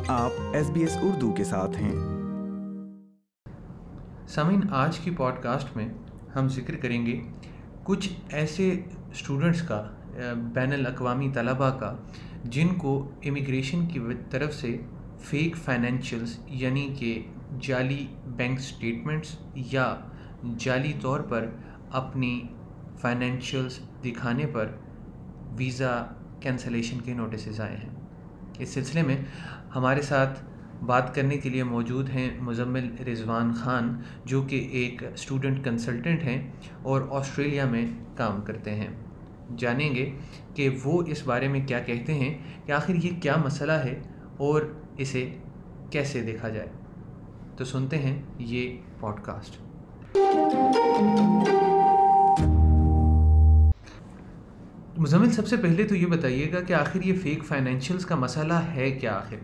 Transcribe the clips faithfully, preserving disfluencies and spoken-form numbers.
आप S B S Urdu के साथ हैं। सामीन, आज की पॉडकास्ट में हम जिक्र करेंगे कुछ ऐसे स्टूडेंट्स का, बैनुल अक़वामी तलबा का, जिनको इमिग्रेशन की तरफ से फ़ेक फाइनेंशियल्स यानी कि जाली बैंक स्टेटमेंट्स या जाली तौर पर अपनी फाइनेंशियल्स दिखाने पर वीज़ा कैंसलेशन के नोटिस आए हैं। इस सिलसिले में हमारे साथ बात करने के लिए मौजूद हैं मुज़म्मिल रिज़वान ख़ान, जो कि एक स्टूडेंट कंसल्टेंट हैं और ऑस्ट्रेलिया में काम करते हैं। जानेंगे कि वो इस बारे में क्या कहते हैं कि आखिर ये क्या मसला है और इसे कैसे देखा जाए। तो सुनते हैं ये पॉडकास्ट। मुज़म्मिल, सबसे पहले तो ये बताइएगा कि आखिर ये फ़ेक फाइनेंशियल्स का मसला है क्या आखिर?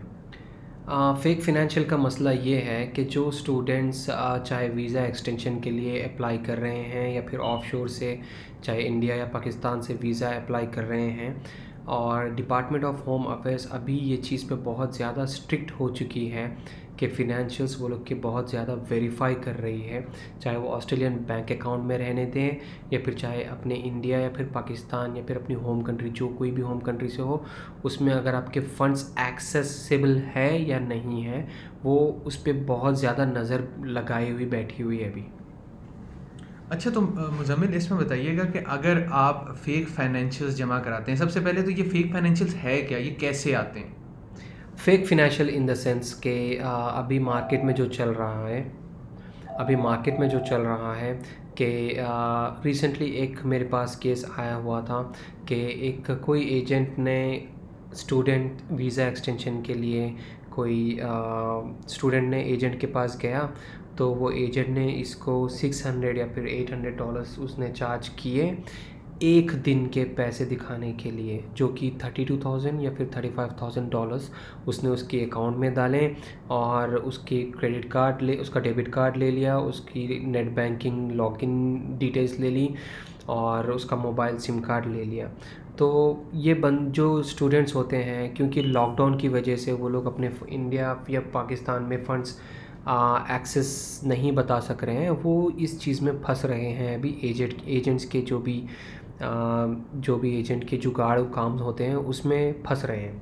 फ़ेक फ़िनेंशियल का मसला ये है कि जो स्टूडेंट्स चाहे वीज़ा एक्सटेंशन के लिए अप्लाई कर रहे हैं या फिर ऑफशोर से, चाहे इंडिया या पाकिस्तान से वीज़ा अप्लाई कर रहे हैं, और डिपार्टमेंट ऑफ होम अफेयर्स अभी ये चीज़ पे बहुत ज़्यादा स्ट्रिक्ट हो चुकी है कि फ़िनेंशियल्स वो लोग के बहुत ज़्यादा वेरीफाई कर रही है, चाहे वो ऑस्ट्रेलियन बैंक अकाउंट में रहने दें या फिर चाहे अपने इंडिया या फिर पाकिस्तान या फिर अपनी होम कंट्री, जो कोई भी होम कंट्री से हो, उसमें अगर आपके फ़ंड्स एक्सेसिबल है या नहीं है, वो उस पर बहुत ज़्यादा नज़र लगाई हुई बैठी हुई है अभी। अच्छा, तो मुज़म्मिल इसमें बताइएगा कि अगर आप फ़ेक फाइनेंशियल्स जमा कराते हैं, सबसे पहले तो ये फ़ेक फाइनेंशियल्स है क्या, ये कैसे आते हैं? Fake financial in the sense के अभी मार्केट में जो चल रहा है अभी मार्केट में जो चल रहा है कि रिसेंटली एक मेरे पास केस आया हुआ था कि एक कोई एजेंट ने स्टूडेंट वीज़ा एक्सटेंशन के लिए, कोई स्टूडेंट ने एजेंट के पास गया तो वो एजेंट ने इसको सिक्स हंड्रेड या फिर एट हंड्रेड डॉलर्स उसने चार्ज किए एक दिन के पैसे दिखाने के लिए, जो कि थर्टी टू थाउजेंड या फिर थर्टी फाइव थाउजेंड डॉलर्स उसने उसके अकाउंट में डालें और उसकी क्रेडिट कार्ड ले उसका डेबिट कार्ड ले लिया, उसकी नेट बैंकिंग लॉगिन डिटेल्स ले ली और उसका मोबाइल सिम कार्ड ले लिया। तो ये बंद जो स्टूडेंट्स होते हैं, क्योंकि लॉकडाउन की वजह से वो लोग अपने इंडिया या पाकिस्तान में फ़ंड्स एक्सेस नहीं बता सक रहे हैं, वो इस चीज़ में फंस रहे हैं अभी। एजेंट एजेंट्स के जो भी आ, जो भी एजेंट के जुगाड़ काम होते हैं उसमें फंस रहे हैं।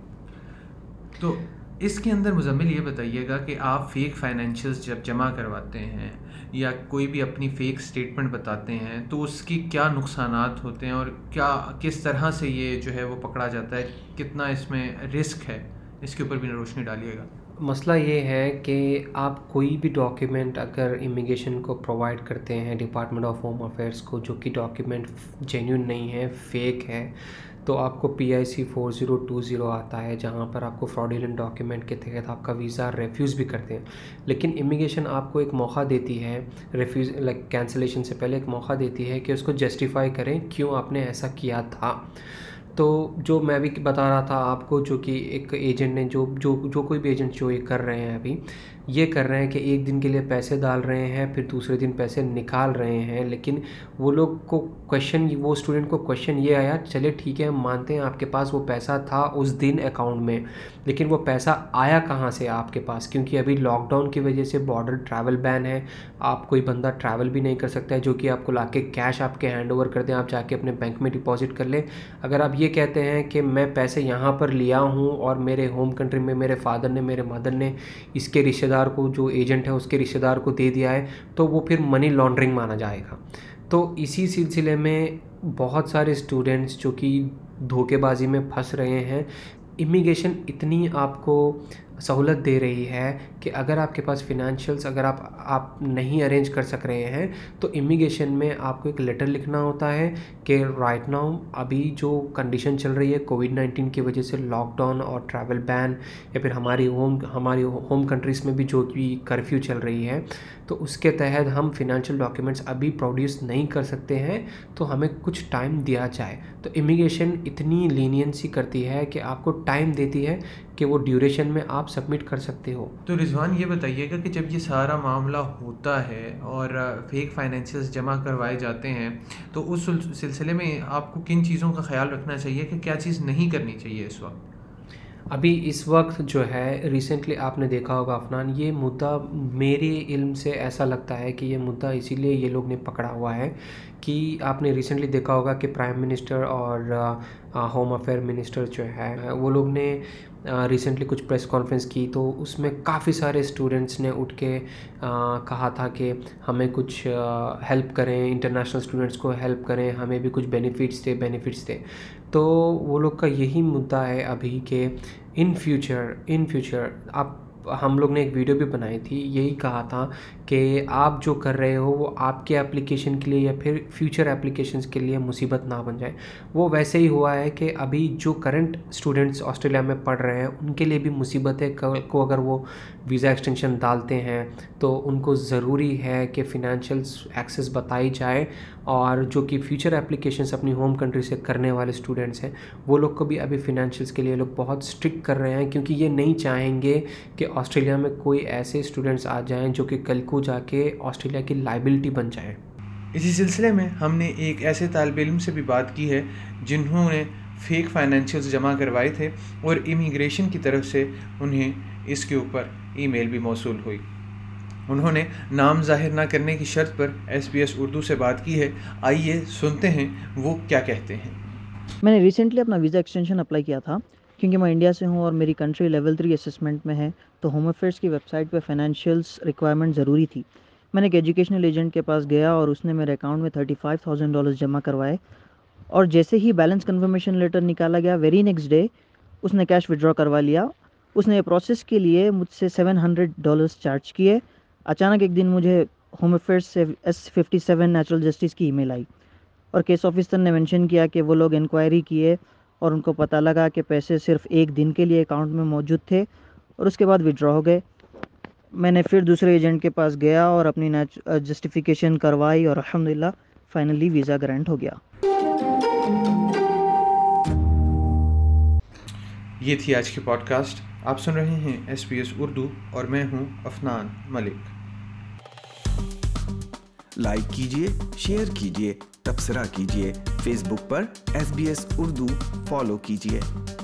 तो इसके अंदर मुज़म्मिल ये बताइएगा कि आप फ़ेक फाइनेंशियल्स जब जमा करवाते हैं या कोई भी अपनी फ़ेक स्टेटमेंट बताते हैं तो उसकी क्या नुकसानात होते हैं और क्या किस तरह से ये जो है वो पकड़ा जाता है, कितना इसमें रिस्क है, इसके ऊपर भी रोशनी डालिएगा। मसला ये है कि आप कोई भी डॉक्यूमेंट अगर इमिग्रेशन को प्रोवाइड करते हैं, डिपार्टमेंट ऑफ होम अफेयर्स को, जो कि डॉक्यूमेंट जेन्युइन नहीं है, फेक है, तो आपको P I C four zero two zero आता है, जहाँ पर आपको फ्रॉडुलेंट डॉक्यूमेंट के तहत आपका वीज़ा रेफ्यूज़ भी करते हैं। लेकिन इमिग्रेशन आपको एक मौका देती है, रेफ्यूज़ लाइक कैंसिलेशन से पहले एक मौका देती है कि उसको जस्टिफाई करें क्यों आपने ऐसा किया था। तो जो मैं भी बता रहा था आपको, जो कि एक एजेंट ने जो जो जो कोई भी एजेंट जो ये कर रहे हैं अभी, ये कर रहे हैं कि एक दिन के लिए पैसे डाल रहे हैं, फिर दूसरे दिन पैसे निकाल रहे हैं। लेकिन वो लोग को क्वेश्चन वो स्टूडेंट को क्वेश्चन ये आया, चले ठीक है हम मानते हैं आपके पास वो पैसा था उस दिन अकाउंट में, लेकिन वो पैसा आया कहाँ से आपके पास? क्योंकि अभी लॉकडाउन की वजह से बॉर्डर ट्रैवल बैन है, आप कोई बंदा ट्रैवल भी नहीं कर सकता है जो कि आपको लाके कैश आपके हैंड ओवर कर दें, आप जाके अपने बैंक में डिपॉजिट कर लें। अगर आप ये कहते हैं कि मैं पैसे यहाँ पर लिया हूँ और मेरे होम कंट्री में मेरे फादर ने, मेरे मदर ने इसके रिश्तेदार को, जो एजेंट है उसके रिश्तेदार को दे दिया है, तो वो फिर मनी लॉन्ड्रिंग माना जाएगा। तो इसी सिलसिले में बहुत सारे स्टूडेंट्स जो कि धोखेबाजी में फंस रहे हैं। इमिग्रेशन इतनी आपको सहूलत दे रही है कि अगर आपके पास फिनेंशियल्स अगर आप आप नहीं अरेंज कर सक रहे हैं तो इमिग्रेशन में आपको एक लेटर लिखना होता है कि राइट नाउ अभी जो कंडीशन चल रही है कोविड नाइन्टीन की वजह से, लॉकडाउन और ट्रैवल बैन, या फिर हमारी होम हमारी होम कंट्रीज़ में भी जो भी कर्फ्यू चल रही है, तो उसके तहत हम फिनेंशियल डॉक्यूमेंट्स अभी प्रोड्यूस नहीं कर सकते हैं, तो हमें कुछ टाइम दिया जाए। तो इमिग्रेशन इतनी लीनियंसी करती है कि आपको टाइम देती है कि वो ड्यूरेशन में आप सबमिट कर सकते हो। तो रिजवान, ये बताइएगा कि जब ये सारा मामला होता है और फेक फाइनेंशियल्स जमा करवाए जाते हैं तो उस सिलसिले में आपको किन चीज़ों का ख्याल रखना चाहिए कि क्या चीज़ नहीं करनी चाहिए इस वक्त? अभी इस वक्त जो है रिसेंटली आपने देखा होगा अफनान, ये मुद्दा मेरे इल्म से ऐसा लगता है कि ये मुद्दा इसीलिए ये लोग ने पकड़ा हुआ है कि आपने रिसेंटली देखा होगा कि प्राइम मिनिस्टर और होम अफेयर मिनिस्टर जो है वो लोग ने रिसेंटली कुछ प्रेस कॉन्फ्रेंस की, तो उसमें काफ़ी सारे स्टूडेंट्स ने उठ के आ, कहा था कि हमें कुछ हेल्प करें, इंटरनेशनल स्टूडेंट्स को हेल्प करें, हमें भी कुछ बेनिफिट्स दे बेनिफिट्स दे तो वो लोग का यही मुद्दा है अभी के इन फ्यूचर इन फ्यूचर आप हम लोग ने एक वीडियो भी बनाई थी, यही कहा था कि आप जो कर रहे हो वो आपके एप्लीकेशन के लिए या फिर फ्यूचर एप्लीकेशंस के लिए मुसीबत ना बन जाए। वो वैसे ही हुआ है कि अभी जो करंट स्टूडेंट्स ऑस्ट्रेलिया में पढ़ रहे हैं उनके लिए भी मुसीबत है को अगर वो वीज़ा एक्सटेंशन डालते हैं तो उनको ज़रूरी है कि फ़िनेंशियल एक्सेस बताई जाए, और जो कि फ्यूचर एप्लीकेशंस अपनी होम कंट्री से करने वाले स्टूडेंट्स हैं वो लोग को भी अभी फ़िनेंशियल्स के लिए लोग बहुत स्ट्रिक्ट कर रहे हैं, क्योंकि ये नहीं चाहेंगे कि ऑस्ट्रेलिया में कोई ऐसे स्टूडेंट्स आ जाएं जो कि कल को जाके ऑस्ट्रेलिया की लाइबिलिटी बन जाएं। इसी सिलसिले में हमने एक ऐसे तालिब इल्म से भी बात की है जिन्होंने फेक फाइनेंशियल्स जमा करवाए थे और इमिग्रेशन की तरफ से उन्हें इसके ऊपर ईमेल भी मौसूल हुई। उन्होंने नाम जाहिर ना करने की शर्त पर एस बी एस उर्दू से बात की है। आइए सुनते हैं वो क्या कहते हैं। मैंने रिसेंटली अपना वीज़ा एक्सटेंशन अप्लाई किया था, क्योंकि मैं इंडिया से हूँ और मेरी कंट्री लेवल थ्री असेसमेंट में है, तो होम अफेयर्स की वेबसाइट पे फाइनेंशियल्स रिक्वायरमेंट ज़रूरी थी। मैंने एक एजुकेशनल एजेंट के पास गया और उसने मेरे अकाउंट में थर्टी फाइव थाउजेंड डॉलर्स जमा करवाए, और जैसे ही बैलेंस कन्फर्मेशन लेटर निकाला गया वेरी नेक्स्ट डे उसने कैश विड्रॉ करवा लिया। उसने प्रोसेस के लिए मुझसे सेवन हंड्रेड डॉलर्स चार्ज किए। अचानक एक दिन मुझे होम अफेयर्स से S fifty seven natural justice की ईमेल आई और केस ऑफिसर ने मेंशन किया कि वो लोग इंक्वायरी किए और उनको पता लगा कि पैसे सिर्फ एक दिन के लिए अकाउंट में मौजूद थे और उसके बाद विड्रॉ हो गए। मैंने फिर दूसरे एजेंट के पास गया और अपनी जस्टिफिकेशन करवाई और अल्हम्दुलिल्लाह फाइनली वीज़ा ग्रांट हो गया। ये थी आज की पॉडकास्ट। आप सुन रहे हैं एस बी एस उर्दू और मैं हूं अफनान मलिक। लाइक कीजिए, शेयर कीजिए, तबसरा कीजिए। फेसबुक पर S B S Urdu follow कीजिए।